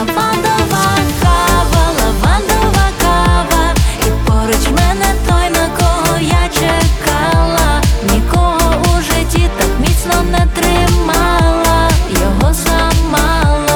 Лавандова кава, лавандова кава, і поруч мене той, на кого я чекала. Нікого у житті так міцно не тримала, його замало.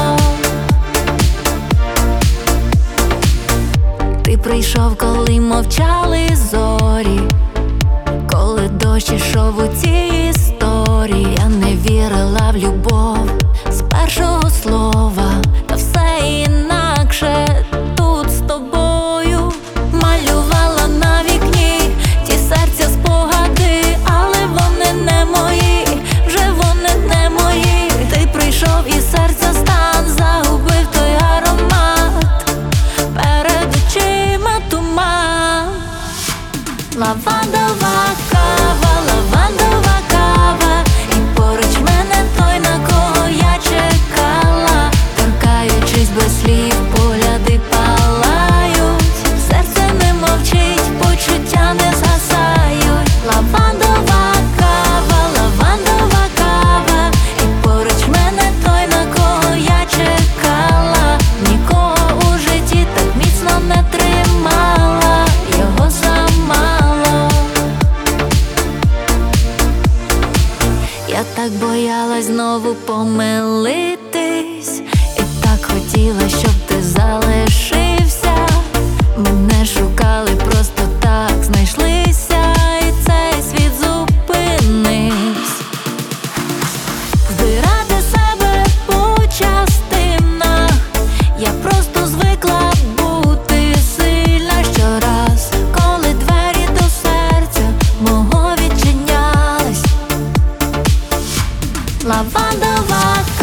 Ти прийшов, коли мовчали зорі, коли дощ ішов у цій історії. Я не вірила в любов з першого слова, та все інакше тут з тобою. Малювала на вікні ті серця спогади, але вони не мої, вже вони не мої. Ти прийшов і серця стан загубив той аромат, перед очима туман. Лавандова кава, лавандова кава, і поруч мене той, на кого я чекала. Торкаючись без слів, погляди палають, серце не мовчить, почуття не згасають. Лавандова кава, лавандова кава, і поруч мене той, на кого я чекала. Нікого у житті так міцно не тримала, його замало. Я так боялась знову помилитись, і так хотіла, щоб ти залишився. Мене шукали просто так, знайшлися, і цей світ зупинився. Збирати себе по частинах, я просто звикла бути сильна щораз, коли двері до серця мого відчинялись. Лавандова